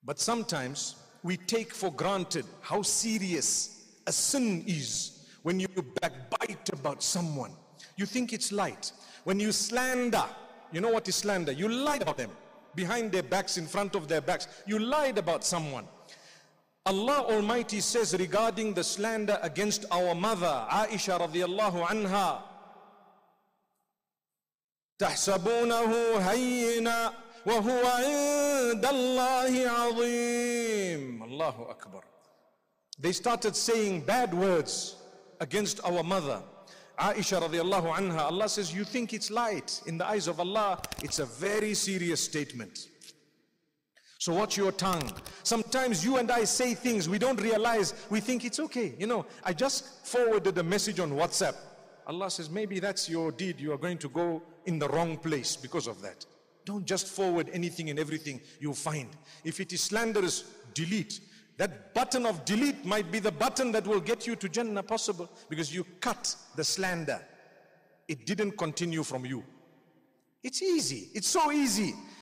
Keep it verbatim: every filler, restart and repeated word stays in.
But sometimes we take for granted how serious a sin is. When you backbite about someone, you think it's light. When you slander, you know what is slander? You lied about them behind their backs, in front of their backs. You lied about someone. Allah Almighty says regarding the slander against our mother Aisha radiallahu anha, تحسبونه هينا وهو عند الله عظيم. Allahu Akbar. They started saying bad words against our mother Aisha radiallahu anha. Allah says, you think it's light. In the eyes of Allah, it's a very serious statement. So watch your tongue. Sometimes you and I say things we don't realize. We think it's okay. You know, I just forwarded a message on WhatsApp. Allah says, maybe that's your deed. You are going to go in the wrong place because of that. Don't just forward anything and everything you find. If it is slanderous, delete. That button of delete might be the button that will get you to Jannah possible, because you cut the slander. It didn't continue from you. It's easy. It's so easy.